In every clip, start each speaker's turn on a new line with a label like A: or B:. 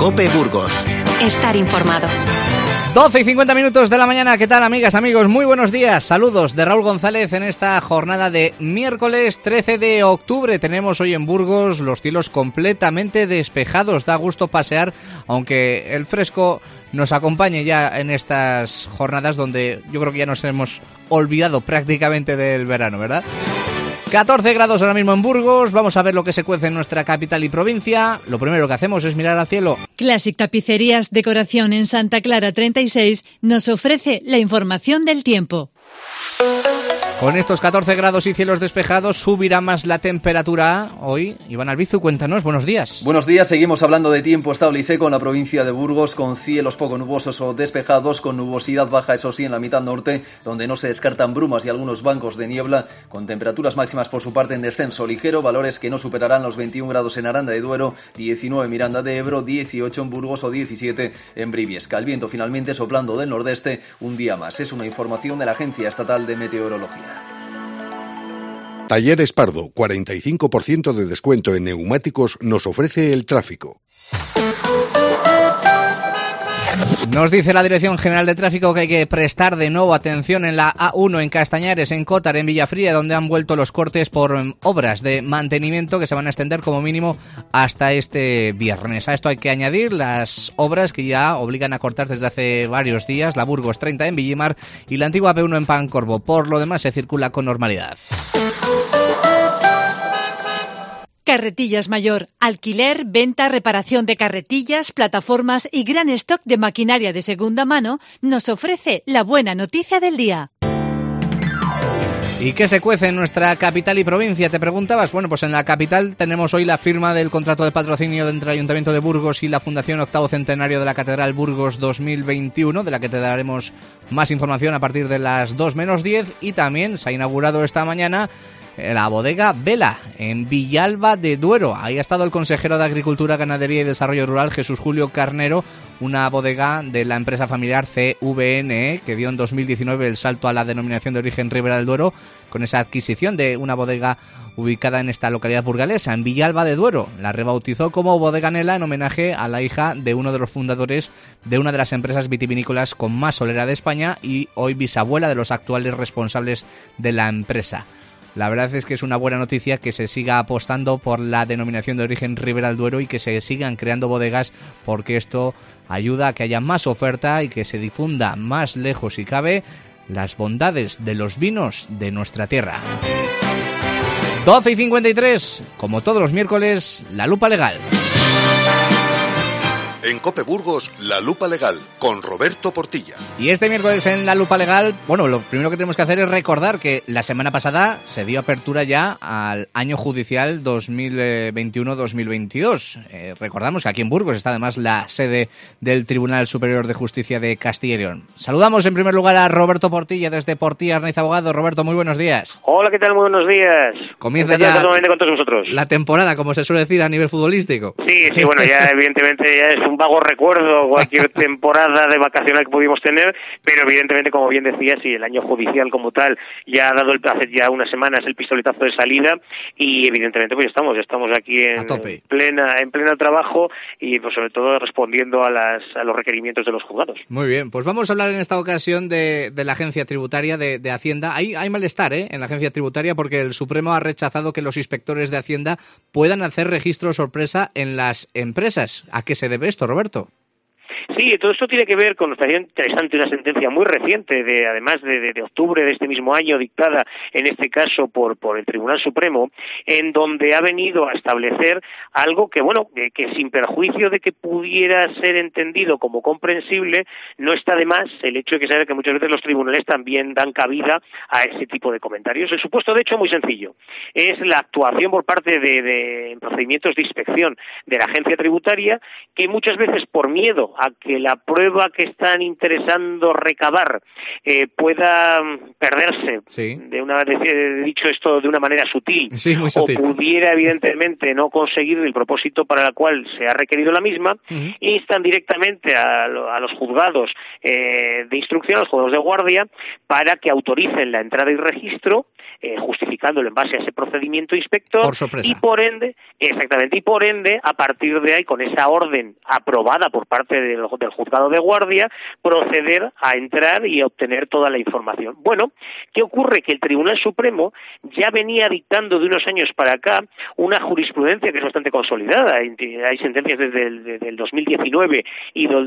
A: COPE Burgos.
B: Estar informado.
C: 12:50 de la mañana. ¿Qué tal, amigas, amigos? Muy buenos días. Saludos de Raúl González en esta jornada de miércoles 13 de octubre. Tenemos hoy en Burgos los cielos completamente despejados. Da gusto pasear, aunque el fresco nos acompañe ya en estas jornadas donde yo creo que ya nos hemos olvidado prácticamente del verano, ¿verdad? 14 grados ahora mismo en Burgos. Vamos a ver lo que se cuece en nuestra capital y provincia. Lo primero que hacemos es mirar al cielo.
D: Classic Tapicerías Decoración en Santa Clara 36 nos ofrece la información del tiempo.
C: Con estos 14 grados y cielos despejados, subirá más la temperatura hoy. Iván Albizu, cuéntanos, buenos días.
E: Buenos días, seguimos hablando de tiempo estable y seco en la provincia de Burgos, con cielos poco nubosos o despejados, con nubosidad baja, eso sí, en la mitad norte, donde no se descartan brumas y algunos bancos de niebla, con temperaturas máximas por su parte en descenso ligero, valores que no superarán los 21 grados en Aranda de Duero, 19 en Miranda de Ebro, 18 en Burgos o 17 en Briviesca. El viento finalmente soplando del nordeste un día más. Es una información de la Agencia Estatal de Meteorología.
F: Talleres Pardo, 45% de descuento en neumáticos nos ofrece el tráfico.
C: Nos dice la Dirección General de Tráfico que hay que prestar de nuevo atención en la A1 en Castañares, en Cótar, en Villafría, donde han vuelto los cortes por obras de mantenimiento que se van a extender como mínimo hasta este viernes. A esto hay que añadir las obras que ya obligan a cortar desde hace varios días, la Burgos 30 en Villimar y la antigua P1 en Pancorbo. Por lo demás se circula con normalidad.
D: Carretillas Mayor, alquiler, venta, reparación de carretillas, plataformas y gran stock de maquinaria de segunda mano, nos ofrece la buena noticia del día.
C: ¿Y qué se cuece en nuestra capital y provincia? ¿Te preguntabas? Bueno, pues en la capital tenemos hoy la firma del contrato de patrocinio entre el Ayuntamiento de Burgos y la Fundación Octavo Centenario de la Catedral Burgos 2021, de la que te daremos más información a partir de las 2:10, y también se ha inaugurado esta mañana la bodega Vela, en Villalba de Duero. Ahí ha estado el consejero de Agricultura, Ganadería y Desarrollo Rural, Jesús Julio Carnero, una bodega de la empresa familiar CVNE, que dio en 2019 el salto a la denominación de origen Ribera del Duero, con esa adquisición de una bodega ubicada en esta localidad burgalesa, en Villalba de Duero. La rebautizó como Bodega Nela en homenaje a la hija de uno de los fundadores de una de las empresas vitivinícolas con más solera de España y hoy bisabuela de los actuales responsables de la empresa. La verdad es que es una buena noticia que se siga apostando por la denominación de origen Ribera del Duero y que se sigan creando bodegas, porque esto ayuda a que haya más oferta y que se difunda más lejos si cabe las bondades de los vinos de nuestra tierra. 12:53, como todos los miércoles, la lupa legal.
F: En COPE Burgos, La Lupa Legal, con Roberto Portilla.
C: Y este miércoles en La Lupa Legal, bueno, lo primero que tenemos que hacer es recordar que la semana pasada se dio apertura ya al año judicial 2021-2022. Recordamos que aquí en Burgos está además la sede del Tribunal Superior de Justicia de Castilla y León. Saludamos en primer lugar a Roberto Portilla desde Portilla Arnaiz Abogado. Roberto, muy buenos días.
G: Hola, ¿qué tal? Muy buenos días.
C: Comienza ya
G: con todos vosotros
C: la temporada, como se suele decir a nivel futbolístico.
G: Sí, bueno, ya evidentemente ya es un vago recuerdo cualquier temporada de vacacional que pudimos tener, pero evidentemente, como bien decías, sí, el año judicial como tal ya ha dado hace ya unas semanas el pistoletazo de salida y evidentemente pues estamos aquí en pleno trabajo y pues sobre todo respondiendo a los requerimientos de los juzgados.
C: Muy bien, pues vamos a hablar en esta ocasión de la agencia tributaria de Hacienda. Hay malestar en la agencia tributaria porque el Supremo ha rechazado que los inspectores de Hacienda puedan hacer registro sorpresa en las empresas. ¿A qué se debe esto, Roberto?
G: Sí, todo esto tiene que ver con, nos parecía interesante, una sentencia muy reciente, además de octubre de este mismo año, dictada en este caso por el Tribunal Supremo, en donde ha venido a establecer algo que, bueno, que sin perjuicio de que pudiera ser entendido como comprensible, no está de más el hecho de que sabe que muchas veces los tribunales también dan cabida a ese tipo de comentarios. El supuesto, de hecho, muy sencillo. Es la actuación por parte de procedimientos de inspección de la agencia tributaria, que muchas veces por miedo a que la prueba que están interesando recabar pueda perderse,
C: sí,
G: dicho esto de una manera sutil,
C: sí, muy sutil,
G: o pudiera evidentemente no conseguir el propósito para el cual se ha requerido la misma, instan directamente a los juzgados de instrucción, a los juzgados de guardia, para que autoricen la entrada y registro justificándolo en base a ese procedimiento inspector.
C: Por sorpresa.
G: Y por ende, a partir de ahí, con esa orden aprobada por parte del juzgado de guardia, proceder a entrar y a obtener toda la información. Bueno, ¿qué ocurre? Que el Tribunal Supremo ya venía dictando de unos años para acá una jurisprudencia que es bastante consolidada. Hay sentencias desde el 2019 y del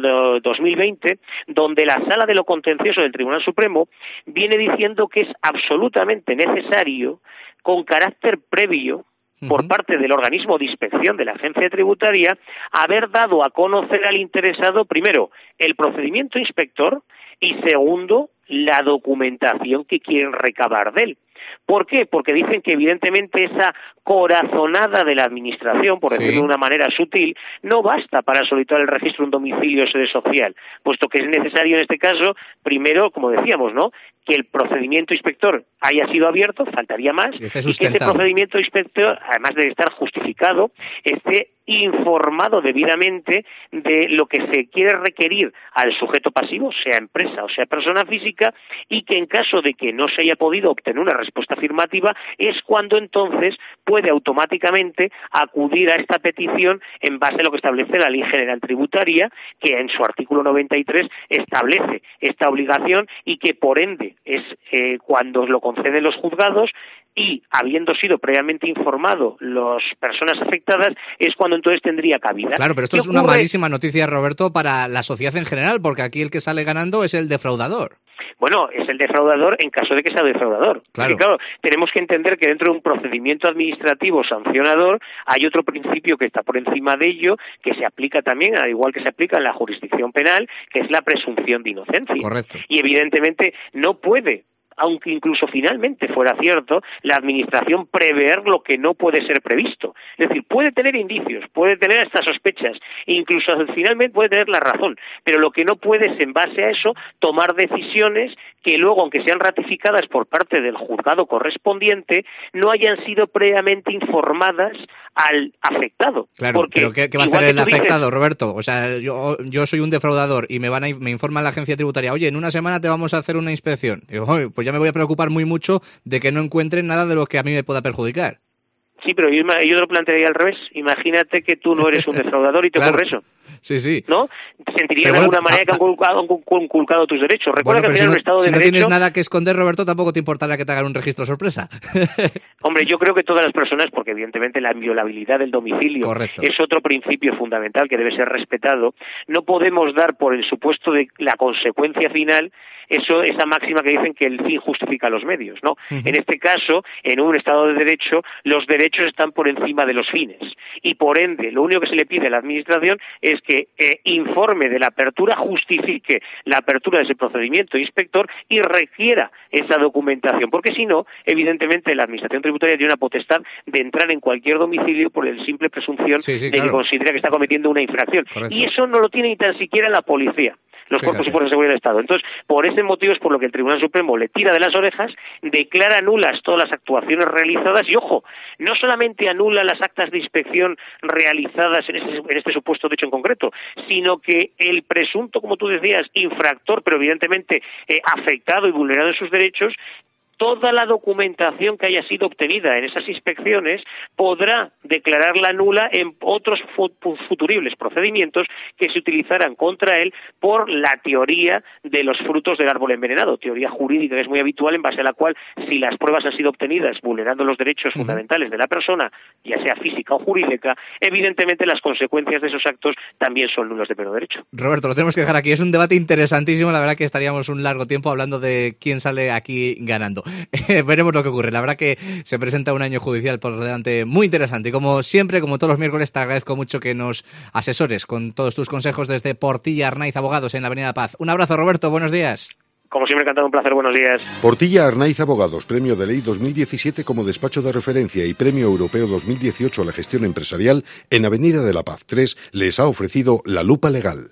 G: 2020, donde la Sala de lo Contencioso del Tribunal Supremo viene diciendo que es absolutamente necesario, con carácter previo, por parte del organismo de inspección de la agencia tributaria, haber dado a conocer al interesado, primero, el procedimiento inspector y, segundo, la documentación que quieren recabar de él. ¿Por qué? Porque dicen que evidentemente esa corazonada de la administración, por decirlo de una manera sutil, no basta para solicitar el registro de un domicilio o sede social, puesto que es necesario en este caso, primero, como decíamos, ¿no?, que el procedimiento inspector haya sido abierto, faltaría más, y que ese procedimiento inspector, además de estar justificado, esté informado debidamente de lo que se quiere requerir al sujeto pasivo, sea empresa o sea persona física, y que en caso de que no se haya podido obtener una respuesta afirmativa, es cuando entonces puede automáticamente acudir a esta petición en base a lo que establece la Ley General Tributaria, que en su artículo 93 establece esta obligación y que por ende es cuando lo conceden los juzgados y habiendo sido previamente informado las personas afectadas, es cuando entonces tendría cabida.
C: Claro, pero esto es una malísima noticia, Roberto, para la sociedad en general, porque aquí el que sale ganando es el defraudador.
G: Bueno, es el defraudador en caso de que sea defraudador.
C: Claro.
G: Porque, claro, tenemos que entender que dentro de un procedimiento administrativo sancionador hay otro principio que está por encima de ello, que se aplica también, al igual que se aplica en la jurisdicción penal, que es la presunción de inocencia.
C: Correcto.
G: Y evidentemente no puede, aunque incluso finalmente fuera cierto, la administración prever lo que no puede ser previsto. Es decir, puede tener indicios, puede tener estas sospechas, incluso finalmente puede tener la razón, pero lo que no puede es, en base a eso, tomar decisiones que luego, aunque sean ratificadas por parte del juzgado correspondiente, no hayan sido previamente informadas al afectado.
C: Claro,
G: porque
C: pero ¿qué va a hacer el afectado, Roberto? O sea, yo soy un defraudador y me informa la agencia tributaria, oye, en una semana te vamos a hacer una inspección. Digo, pues ya me voy a preocupar muy mucho de que no encuentren nada de lo que a mí me pueda perjudicar.
G: Sí, pero yo lo plantearía al revés. Imagínate que tú no eres un defraudador y te ocurre eso.
C: Sí, sí.
G: ¿No? Sentirías de alguna manera que han conculcado tus derechos. Recuerda que en un Estado de Derecho...
C: Si no tienes nada que esconder, Roberto, tampoco te importará que te hagan un registro sorpresa.
G: Hombre, yo creo que todas las personas, porque evidentemente la inviolabilidad del domicilio es otro principio fundamental que debe ser respetado, no podemos dar por el supuesto de la consecuencia final esa máxima que dicen que el fin justifica los medios, ¿no? En este caso, en un Estado de Derecho, los derechos están por encima de los fines y por ende, lo único que se le pide a la Administración es que informe de la apertura, justifique la apertura de ese procedimiento inspector y requiera esa documentación, porque si no, evidentemente la Administración Tributaria tiene una potestad de entrar en cualquier domicilio por la simple presunción de que considera que está cometiendo una infracción. Correcto. Y eso no lo tiene ni tan siquiera la policía, los cuerpos y fuerzas de seguridad del Estado. Entonces, por ese motivo es por lo que el Tribunal Supremo le tira de las orejas, declara nulas todas las actuaciones realizadas y, ojo, no solamente anula las actas de inspección realizadas en este supuesto de hecho en concreto, sino que el presunto, como tú decías, infractor, pero evidentemente afectado y vulnerado en sus derechos, toda la documentación que haya sido obtenida en esas inspecciones podrá declararla nula en otros futuribles procedimientos que se utilizarán contra él por la teoría de los frutos del árbol envenenado, teoría jurídica que es muy habitual, en base a la cual, si las pruebas han sido obtenidas vulnerando los derechos fundamentales de la persona, ya sea física o jurídica, evidentemente las consecuencias de esos actos también son nulas de pleno derecho.
C: Roberto, lo tenemos que dejar aquí. Es un debate interesantísimo. La verdad que estaríamos un largo tiempo hablando de quién sale aquí ganando. Veremos lo que ocurre. La verdad que se presenta un año judicial por delante muy interesante y como siempre, como todos los miércoles, te agradezco mucho que nos asesores con todos tus consejos desde Portilla Arnaiz Abogados en la Avenida Paz. Un abrazo, Roberto, buenos días.
G: Como siempre, encantado, un placer, buenos días.
F: Portilla Arnaiz Abogados, Premio de Ley 2017 como despacho de referencia y Premio Europeo 2018 a la gestión empresarial en Avenida de la Paz 3 les ha ofrecido la lupa legal.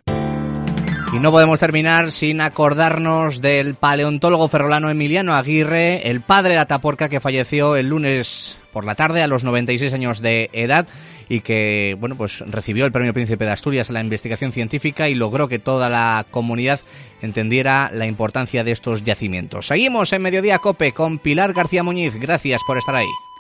C: Y no podemos terminar sin acordarnos del paleontólogo ferrolano Emiliano Aguirre, el padre de Atapuerca, que falleció el lunes por la tarde a los 96 años de edad y que bueno, pues recibió el Premio Príncipe de Asturias a la investigación científica y logró que toda la comunidad entendiera la importancia de estos yacimientos. Seguimos en Mediodía COPE con Pilar García Muñiz. Gracias por estar ahí.